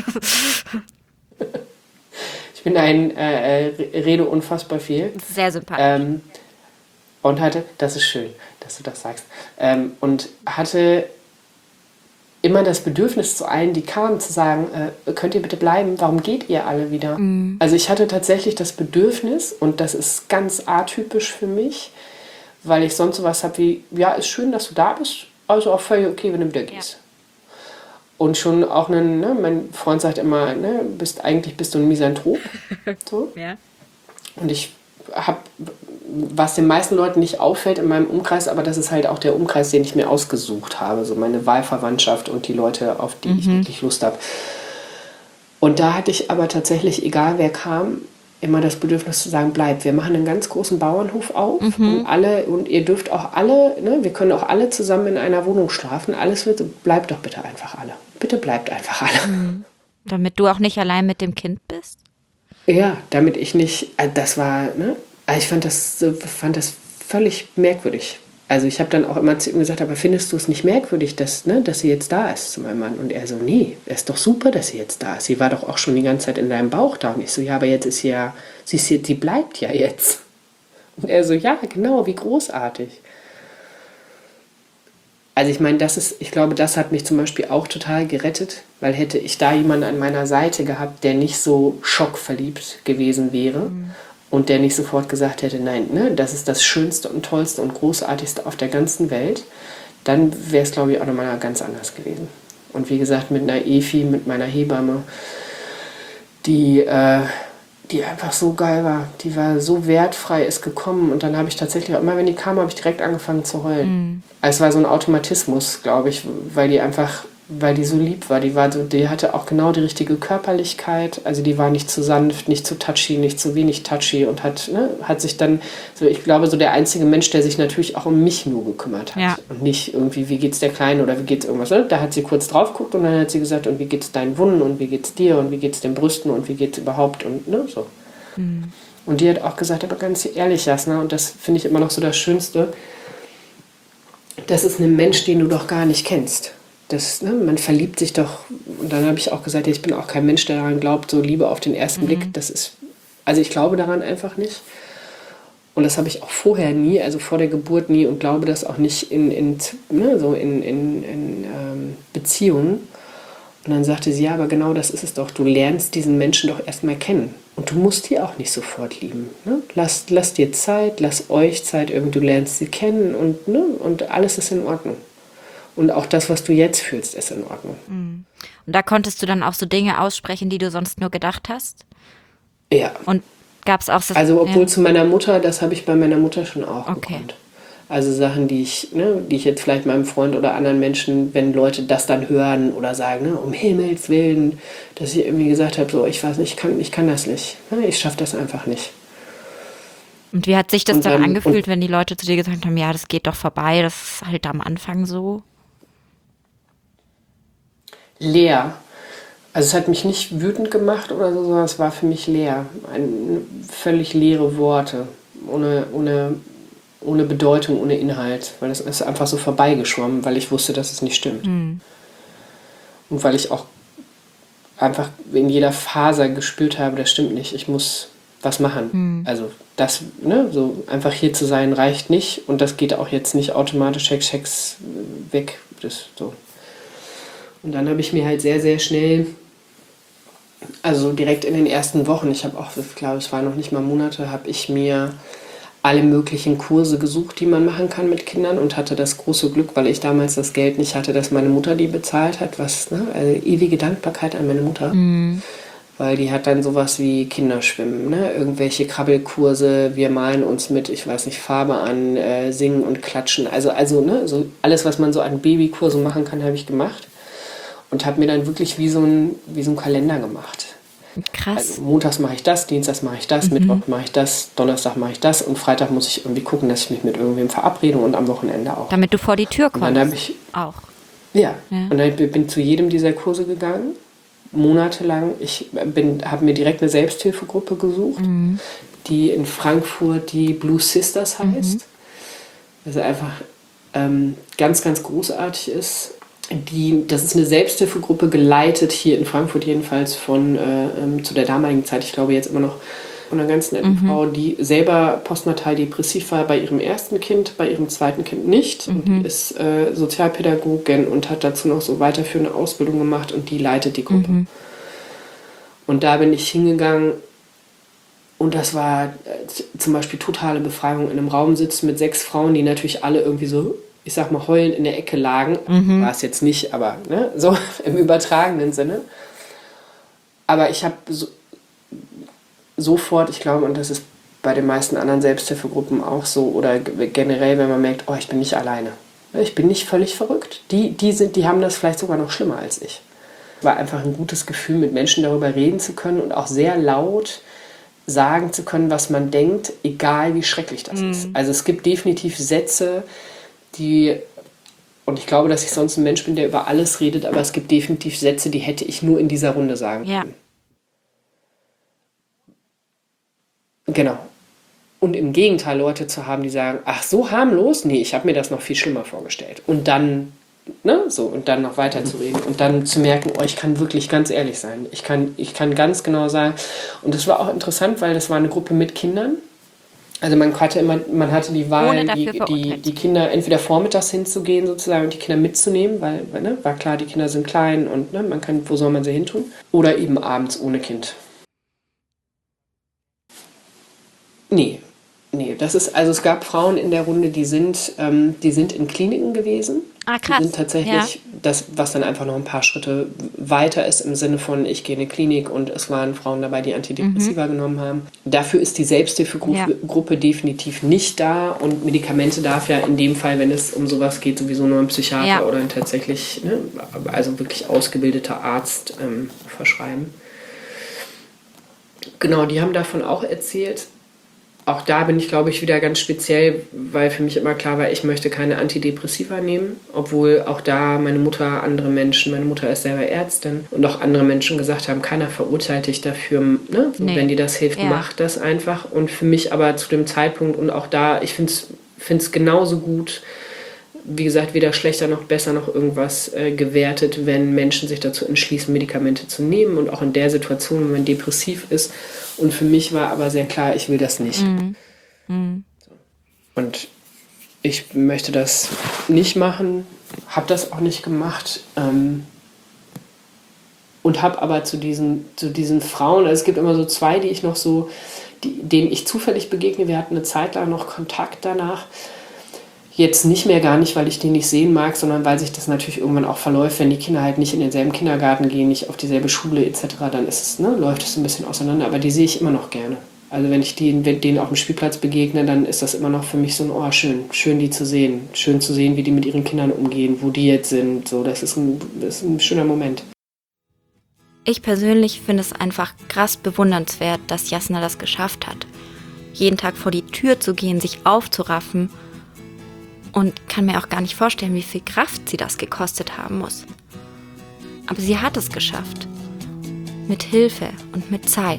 Speaker 2: Ich bin rede unfassbar viel.
Speaker 1: Sehr sympathisch.
Speaker 2: Und das ist schön, dass du das sagst, und hatte immer das Bedürfnis zu allen, die kamen, zu sagen, könnt ihr bitte bleiben, warum geht ihr alle wieder? Also ich hatte tatsächlich das Bedürfnis, und das ist ganz atypisch für mich, weil ich sonst sowas habe wie, ja, ist schön, dass du da bist, also auch völlig okay, wenn du wieder gehst. Ja. Und schon auch mein Freund sagt immer, bist du ein Misanthrop. So.
Speaker 1: Ja.
Speaker 2: Und ich habe, was den meisten Leuten nicht auffällt in meinem Umkreis, aber das ist halt auch der Umkreis, den ich mir ausgesucht habe, so meine Wahlverwandtschaft und die Leute, auf die ich wirklich Lust habe. Und da hatte ich aber tatsächlich, egal wer kam, immer das Bedürfnis zu sagen, bleibt. Wir machen einen ganz großen Bauernhof auf, und ihr dürft auch alle, wir können auch alle zusammen in einer Wohnung schlafen, bleibt doch bitte einfach alle. Bitte bleibt einfach alle.
Speaker 1: Damit du auch nicht allein mit dem Kind bist?
Speaker 2: Ja, damit ich nicht, das war, ich fand das völlig merkwürdig. Also ich habe dann auch immer zu ihm gesagt, aber findest du es nicht merkwürdig, dass sie jetzt da ist, zu meinem Mann? Und er so, nee, es ist doch super, dass sie jetzt da ist. Sie war doch auch schon die ganze Zeit in deinem Bauch da. Und ich so, ja, aber jetzt sie bleibt ja jetzt. Und er so, ja, genau, wie großartig. Also ich meine, ich glaube, das hat mich zum Beispiel auch total gerettet, weil hätte ich da jemanden an meiner Seite gehabt, der nicht so schockverliebt gewesen wäre und der nicht sofort gesagt hätte, nein, das ist das Schönste und Tollste und Großartigste auf der ganzen Welt, dann wäre es, glaube ich, auch nochmal ganz anders gewesen. Und wie gesagt, mit einer Efi, mit meiner Hebamme, die einfach so geil war. Die war so wertfrei, ist gekommen. Und dann habe ich tatsächlich, auch immer wenn die kam, habe ich direkt angefangen zu heulen. Es war so ein Automatismus, glaube ich, weil die so lieb war. Die hatte auch genau die richtige Körperlichkeit. Also die war nicht zu sanft, nicht zu touchy, nicht zu wenig touchy und hat sich dann, so ich glaube, so der einzige Mensch, der sich natürlich auch um mich nur gekümmert hat. Ja. Und nicht irgendwie, wie geht's der Kleinen oder wie geht's irgendwas. Da hat sie kurz drauf geguckt und dann hat sie gesagt, und wie geht's deinen Wunden und wie geht's dir und wie geht's den Brüsten und wie geht's überhaupt und so. Und die hat auch gesagt, aber ganz ehrlich, Jasna, und das finde ich immer noch so das Schönste, das ist ein Mensch, den du doch gar nicht kennst. Man verliebt sich doch, und dann habe ich auch gesagt, ich bin auch kein Mensch, der daran glaubt, so Liebe auf den ersten Blick, also ich glaube daran einfach nicht. Und das habe ich auch vorher nie, also vor der Geburt nie, und glaube das auch nicht in Beziehungen. Und dann sagte sie, ja, aber genau das ist es doch, du lernst diesen Menschen doch erstmal kennen. Und du musst die auch nicht sofort lieben. Lass dir Zeit, lass euch Zeit, du lernst sie kennen und alles ist in Ordnung. Und auch das, was du jetzt fühlst, ist in Ordnung.
Speaker 1: Und da konntest du dann auch so Dinge aussprechen, die du sonst nur gedacht hast?
Speaker 2: Ja.
Speaker 1: Und gab es auch so...
Speaker 2: Also obwohl zu meiner Mutter, das habe ich bei meiner Mutter schon auch gekonnt. Also Sachen, die ich jetzt vielleicht meinem Freund oder anderen Menschen, wenn Leute das dann hören oder sagen, um Himmels Willen, dass ich irgendwie gesagt habe, so, ich weiß nicht, ich kann das nicht. Ich schaffe das einfach nicht.
Speaker 1: Und wie hat sich das
Speaker 2: Und
Speaker 1: dann
Speaker 2: dann,
Speaker 1: angefühlt, wenn die Leute zu dir gesagt haben, ja, das geht doch vorbei, das ist halt am Anfang so?
Speaker 2: leer. Also es hat mich nicht wütend gemacht oder so, sondern es war für mich leer. Völlig leere Worte, ohne Bedeutung, ohne Inhalt. Weil es ist einfach so vorbeigeschwommen, weil ich wusste, dass es nicht stimmt. Und weil ich auch einfach in jeder Faser gespürt habe, das stimmt nicht, ich muss was machen. Also das, ne, so einfach hier zu sein reicht nicht und das geht auch jetzt nicht automatisch Checks weg. Das so. Und dann habe ich mir halt sehr, sehr schnell, also direkt in den ersten Wochen, ich habe auch, ich glaube, es waren noch nicht mal Monate, habe ich mir alle möglichen Kurse gesucht, die man machen kann mit Kindern und hatte das große Glück, weil ich damals das Geld nicht hatte, dass meine Mutter die bezahlt hat, was, ne, also ewige Dankbarkeit an meine Mutter, weil die hat dann sowas wie Kinderschwimmen, ne, irgendwelche Krabbelkurse, wir malen uns mit, ich weiß nicht, Farbe an, singen und klatschen, also ne, so alles, was man so an Babykursen machen kann, habe ich gemacht und habe mir dann wirklich wie so ein Kalender gemacht.
Speaker 1: Krass.
Speaker 2: Also montags mache ich das, dienstags mache ich das, Mittwoch mache ich das, Donnerstag mache ich das und Freitag muss ich irgendwie gucken, dass ich mich mit irgendwem verabrede und am Wochenende auch.
Speaker 1: Damit du vor die Tür kommst.
Speaker 2: Und dann habe ich
Speaker 1: auch.
Speaker 2: Ja, und dann bin zu jedem dieser Kurse gegangen, monatelang. Ich habe mir direkt eine Selbsthilfegruppe gesucht, die in Frankfurt die Blue Sisters heißt. Also einfach ganz, ganz großartig ist. Das ist eine Selbsthilfegruppe, geleitet hier in Frankfurt jedenfalls von, zu der damaligen Zeit, ich glaube jetzt immer noch, von einer ganz netten Frau, die selber postnatal depressiv war bei ihrem ersten Kind, bei ihrem zweiten Kind nicht. Und die ist Sozialpädagogin und hat dazu noch so weiterführende Ausbildung gemacht und die leitet die Gruppe. Und da bin ich hingegangen und das war zum Beispiel totale Befreiung, in einem Raum sitzen mit 6 Frauen, die natürlich alle irgendwie so, ich sag mal, heulend in der Ecke lagen. War es jetzt nicht, aber ne, so im übertragenen Sinne. Aber ich habe sofort, ich glaube, und das ist bei den meisten anderen Selbsthilfegruppen auch so, oder generell, wenn man merkt, oh, ich bin nicht alleine. Ich bin nicht völlig verrückt. Die haben das vielleicht sogar noch schlimmer als ich. Es war einfach ein gutes Gefühl, mit Menschen darüber reden zu können und auch sehr laut sagen zu können, was man denkt, egal wie schrecklich das ist. Also es gibt definitiv Sätze, und ich glaube, dass ich sonst ein Mensch bin, der über alles redet, aber es gibt definitiv Sätze, die hätte ich nur in dieser Runde sagen können. Genau. Und im Gegenteil Leute zu haben, die sagen, ach, so harmlos? Nee, ich habe mir das noch viel schlimmer vorgestellt. Und dann, ne, so, und dann noch weiter zu reden und dann zu merken, oh, ich kann wirklich ganz ehrlich sein. Ich kann ganz genau sagen. Und das war auch interessant, weil das war eine Gruppe mit Kindern. Also man hatte die Wahl, die Kinder entweder vormittags hinzugehen sozusagen und die Kinder mitzunehmen, weil ne, war klar, die Kinder sind klein und ne, wo soll man sie hin tun? Oder eben abends ohne Kind. Nee, das ist, also es gab Frauen in der Runde, die sind in Kliniken gewesen.
Speaker 1: Ah, krass.
Speaker 2: Die sind tatsächlich das, was dann einfach noch ein paar Schritte weiter ist im Sinne von, ich gehe in eine Klinik und es waren Frauen dabei, die Antidepressiva genommen haben. Dafür ist die Selbsthilfegruppe definitiv nicht da und Medikamente darf ja in dem Fall, wenn es um sowas geht, sowieso nur ein Psychiater oder ein tatsächlich, ne, also wirklich ausgebildeter Arzt verschreiben. Genau, die haben davon auch erzählt. Auch da bin ich, glaube ich, wieder ganz speziell, weil für mich immer klar war, ich möchte keine Antidepressiva nehmen, obwohl auch da meine Mutter ist selber Ärztin und auch andere Menschen gesagt haben, keiner verurteilt dich dafür, ne? So, wenn dir das hilft, mach das einfach. Und für mich aber zu dem Zeitpunkt und auch da, ich finde es genauso gut, wie gesagt, weder schlechter noch besser noch irgendwas gewertet, wenn Menschen sich dazu entschließen, Medikamente zu nehmen und auch in der Situation, wenn man depressiv ist. Und für mich war aber sehr klar, ich will das nicht. Und ich möchte das nicht machen, habe das auch nicht gemacht und habe aber zu diesen Frauen, also es gibt immer so 2, die ich noch so, denen ich zufällig begegne, wir hatten eine Zeit lang noch Kontakt danach. Jetzt nicht mehr, gar nicht, weil ich die nicht sehen mag, sondern weil sich das natürlich irgendwann auch verläuft, wenn die Kinder halt nicht in denselben Kindergarten gehen, nicht auf dieselbe Schule etc., dann läuft es ein bisschen auseinander, aber die sehe ich immer noch gerne. Also wenn ich denen auf dem Spielplatz begegne, dann ist das immer noch für mich so ein, oh, schön die zu sehen. Schön zu sehen, wie die mit ihren Kindern umgehen, wo die jetzt sind. So, das ist ein schöner Moment.
Speaker 1: Ich persönlich finde es einfach krass bewundernswert, dass Jasna das geschafft hat. jeden Tag vor die Tür zu gehen, sich aufzuraffen, und kann mir auch gar nicht vorstellen, wie viel Kraft sie das gekostet haben muss. Aber sie hat es geschafft. Mit Hilfe und mit Zeit.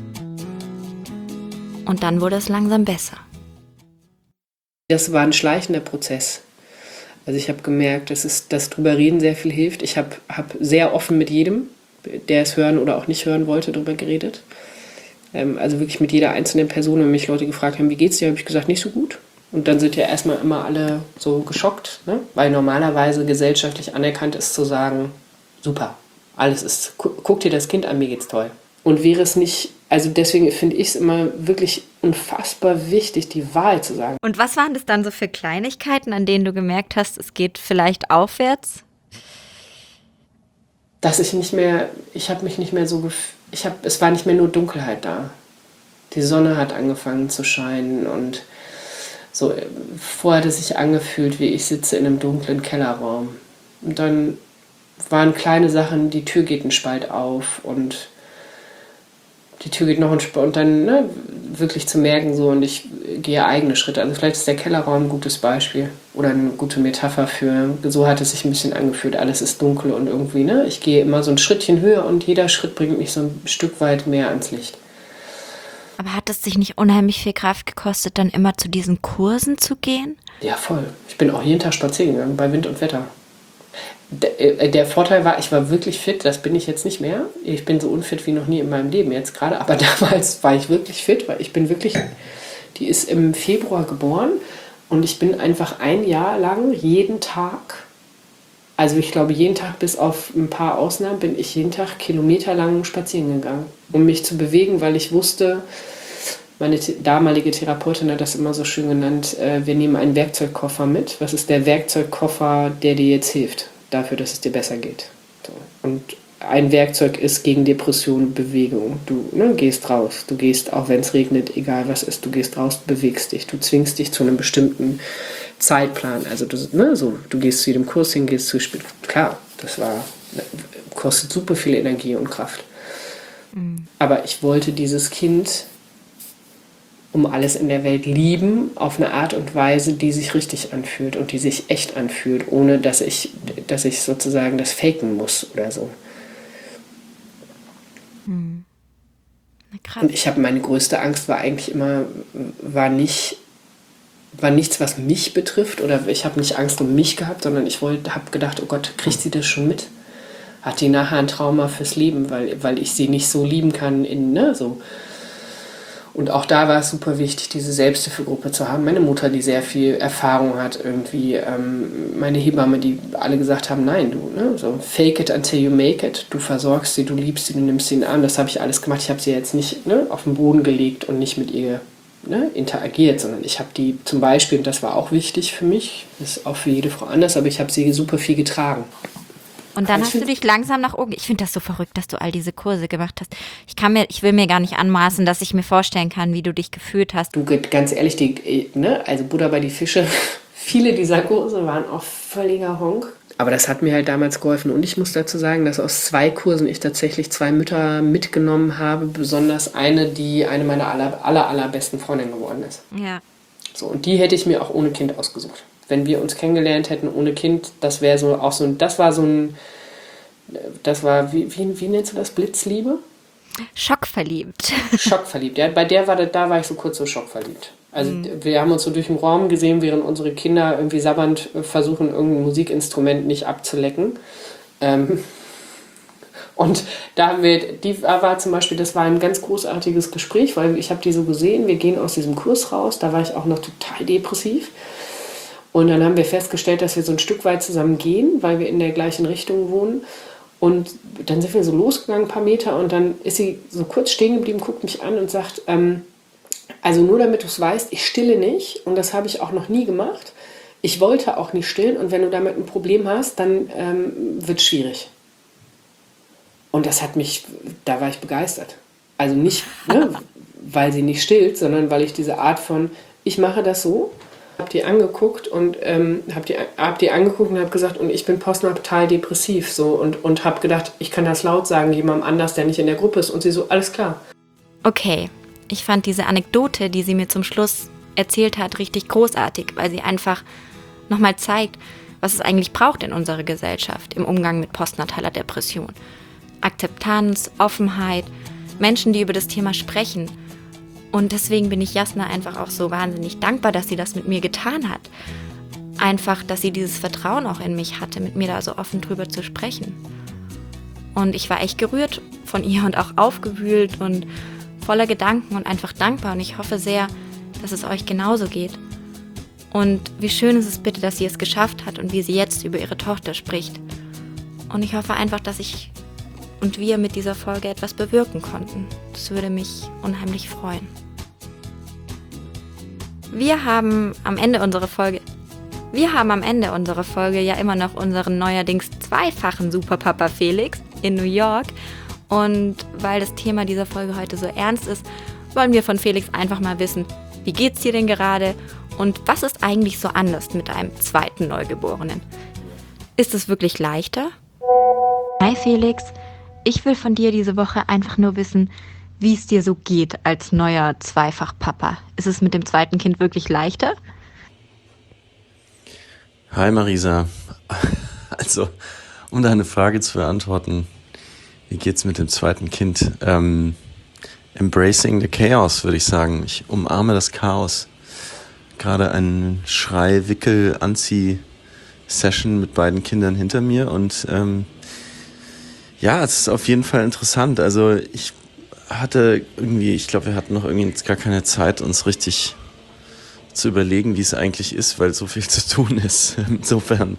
Speaker 1: Und dann wurde es langsam besser.
Speaker 2: Das war ein schleichender Prozess. Also ich habe gemerkt, dass drüber reden sehr viel hilft. Ich habe sehr offen mit jedem, der es hören oder auch nicht hören wollte, drüber geredet. Also wirklich mit jeder einzelnen Person, wenn mich Leute gefragt haben, wie geht's dir, habe ich gesagt, nicht so gut. Und dann sind ja erstmal immer alle so geschockt, ne? Weil normalerweise gesellschaftlich anerkannt ist zu sagen, super, alles ist, guck dir das Kind an, mir geht's toll. Und wäre es nicht, also deswegen finde ich es immer wirklich unfassbar wichtig, die Wahrheit zu sagen.
Speaker 1: Und was waren das dann so für Kleinigkeiten, an denen du gemerkt hast, es geht vielleicht aufwärts?
Speaker 2: Dass ich habe mich nicht mehr so, es war nicht mehr nur Dunkelheit da. Die Sonne hat angefangen zu scheinen und so, vorher hat es sich angefühlt, wie ich sitze in einem dunklen Kellerraum. Und dann waren kleine Sachen, die Tür geht einen Spalt auf und die Tür geht noch einen Spalt und dann wirklich zu merken so, und ich gehe eigene Schritte. Also vielleicht ist der Kellerraum ein gutes Beispiel oder eine gute Metapher für, so hat es sich ein bisschen angefühlt, alles ist dunkel und irgendwie, ich gehe immer so ein Schrittchen höher und jeder Schritt bringt mich so ein Stück weit mehr ans Licht.
Speaker 1: Aber hat es dich nicht unheimlich viel Kraft gekostet, dann immer zu diesen Kursen zu gehen?
Speaker 2: Ja, voll. Ich bin auch jeden Tag spazieren gegangen, bei Wind und Wetter. Der Vorteil war, ich war wirklich fit, das bin ich jetzt nicht mehr. Ich bin so unfit wie noch nie in meinem Leben jetzt gerade, aber damals war ich wirklich fit, weil die ist im Februar geboren und ich bin einfach ein Jahr lang jeden Tag, also ich glaube jeden Tag bis auf ein paar Ausnahmen, bin ich jeden Tag kilometerlang spazieren gegangen, um mich zu bewegen, weil ich wusste, meine damalige Therapeutin hat das immer so schön genannt, wir nehmen einen Werkzeugkoffer mit. Was ist der Werkzeugkoffer, der dir jetzt hilft, dafür, dass es dir besser geht? So. Und ein Werkzeug ist gegen Depression Bewegung. Du gehst raus, du gehst, auch wenn es regnet, egal was ist, du gehst raus, du bewegst dich, du zwingst dich zu einem bestimmten Zeitplan. Also du gehst zu jedem Kurs hin, gehst zu spät. Klar, kostet super viel Energie und Kraft. Mhm. Aber ich wollte dieses Kind um alles in der Welt lieben, auf eine Art und Weise, die sich richtig anfühlt und die sich echt anfühlt, ohne dass ich sozusagen das faken muss oder so. Hm. Und meine größte Angst war eigentlich immer, war nichts, was mich betrifft, oder ich habe nicht Angst um mich gehabt, sondern ich habe gedacht, oh Gott, kriegt sie das schon mit? Hat die nachher ein Trauma fürs Leben, weil ich sie nicht so lieben kann, so. Und auch da war es super wichtig, diese Selbsthilfegruppe zu haben. Meine Mutter, die sehr viel Erfahrung hat, irgendwie, meine Hebamme, die alle gesagt haben, nein, so fake it until you make it. Du versorgst sie, du liebst sie, du nimmst sie in den Arm. Das habe ich alles gemacht. Ich habe sie jetzt nicht auf den Boden gelegt und nicht mit ihr interagiert, sondern ich habe die zum Beispiel, und das war auch wichtig für mich, ist auch für jede Frau anders, aber ich habe sie super viel getragen.
Speaker 1: Und dann hast du dich langsam nach oben. Ich finde das so verrückt, dass du all diese Kurse gemacht hast. Ich will mir gar nicht anmaßen, dass ich mir vorstellen kann, wie du dich gefühlt hast.
Speaker 2: Du, ganz ehrlich, also Buddha bei die Fische, viele dieser Kurse waren auch völliger Honk. Aber das hat mir halt damals geholfen. Und ich muss dazu sagen, dass aus 2 Kursen ich tatsächlich 2 Mütter mitgenommen habe, besonders eine, die eine meiner allerbesten Freundinnen geworden ist. Ja. So, und die hätte ich mir auch ohne Kind ausgesucht. Wenn wir uns kennengelernt hätten ohne Kind, das war wie nennst du das, Blitzliebe?
Speaker 1: Schockverliebt.
Speaker 2: Schockverliebt, ja, da war ich so kurz so schockverliebt. Also wir haben uns so durch den Raum gesehen, während unsere Kinder irgendwie sabbernd versuchen, irgendein Musikinstrument nicht abzulecken. Und war zum Beispiel, das war ein ganz großartiges Gespräch, weil ich habe die so gesehen, wir gehen aus diesem Kurs raus, da war ich auch noch total depressiv. Und dann haben wir festgestellt, dass wir so ein Stück weit zusammen gehen, weil wir in der gleichen Richtung wohnen. Und dann sind wir so losgegangen, ein paar Meter, und dann ist sie so kurz stehen geblieben, guckt mich an und sagt, also nur damit du es weißt, ich stille nicht, und das habe ich auch noch nie gemacht. Ich wollte auch nicht stillen, und wenn du damit ein Problem hast, dann wird es schwierig. Und da war ich begeistert. Also nicht, weil sie nicht stillt, sondern weil ich diese Art von, ich mache das so, habe die angeguckt und habe gesagt, und ich bin postnatal depressiv so, und habe gedacht, ich kann das laut sagen, jemandem anders, der nicht in der Gruppe ist, und sie so, alles klar.
Speaker 1: Okay, Ich fand diese Anekdote, die sie mir zum Schluss erzählt hat, richtig großartig, weil sie einfach nochmal zeigt, was es eigentlich braucht in unserer Gesellschaft im Umgang mit postnataler Depression. Akzeptanz, Offenheit, Menschen, die über das Thema sprechen. Und deswegen bin ich Jasna einfach auch so wahnsinnig dankbar, dass sie das mit mir getan hat. Einfach, dass sie dieses Vertrauen auch in mich hatte, mit mir da so offen drüber zu sprechen. Und ich war echt gerührt von ihr und auch aufgewühlt und voller Gedanken und einfach dankbar. Und ich hoffe sehr, dass es euch genauso geht. Und wie schön ist es bitte, dass sie es geschafft hat und wie sie jetzt über ihre Tochter spricht. Und ich hoffe einfach, dass ich und wir mit dieser Folge etwas bewirken konnten. Das würde mich unheimlich freuen. Wir haben am Ende unserer Folge ja immer noch unseren neuerdings zweifachen Superpapa Felix in New York. Und weil das Thema dieser Folge heute so ernst ist, wollen wir von Felix einfach mal wissen, wie geht's dir denn gerade und was ist eigentlich so anders mit einem zweiten Neugeborenen? Ist es wirklich leichter? Hi Felix, ich will von dir diese Woche einfach nur wissen, wie es dir so geht als neuer Zweifachpapa. Ist es mit dem zweiten Kind wirklich leichter?
Speaker 3: Hi Marisa, also um deine Frage zu beantworten, wie geht's mit dem zweiten Kind? Embracing the Chaos, würde ich sagen. Ich umarme das Chaos. Gerade eine Schrei-Wickel-Anzieh-Session mit beiden Kindern hinter mir und ja, es ist auf jeden Fall interessant. Also ich glaube, wir hatten noch irgendwie gar keine Zeit, uns richtig zu überlegen, wie es eigentlich ist, weil so viel zu tun ist. Insofern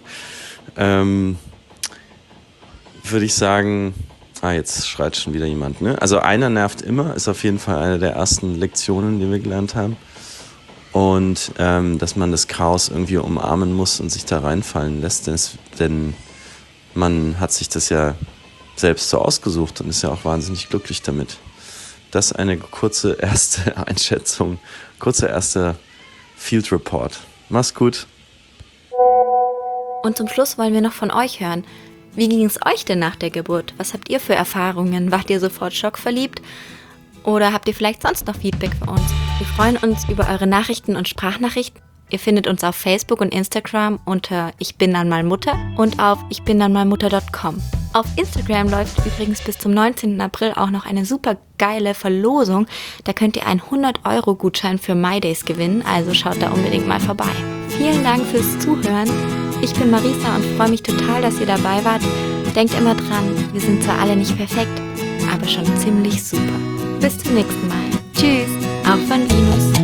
Speaker 3: würde ich sagen, jetzt schreit schon wieder jemand, ne? Also einer nervt immer, ist auf jeden Fall eine der ersten Lektionen, die wir gelernt haben. Und dass man das Chaos irgendwie umarmen muss und sich da reinfallen lässt, denn man hat sich das ja selbst so ausgesucht und ist ja auch wahnsinnig glücklich damit. Das ist eine kurze erste Einschätzung, kurzer erster Field Report. Mach's gut.
Speaker 1: Und zum Schluss wollen wir noch von euch hören. Wie ging es euch denn nach der Geburt? Was habt ihr für Erfahrungen? Wart ihr sofort schockverliebt? Oder habt ihr vielleicht sonst noch Feedback für uns? Wir freuen uns über eure Nachrichten und Sprachnachrichten. Ihr findet uns auf Facebook und Instagram unter Ich bin dann mal Mutter und auf ichbindannmalmutter.com. Auf Instagram läuft übrigens bis zum 19. April auch noch eine super geile Verlosung. Da könnt ihr einen 100-Euro-Gutschein für MyDays gewinnen, also schaut da unbedingt mal vorbei. Vielen Dank fürs Zuhören. Ich bin Marisa und freue mich total, dass ihr dabei wart. Denkt immer dran, wir sind zwar alle nicht perfekt, aber schon ziemlich super. Bis zum nächsten Mal. Tschüss, auch von Venus.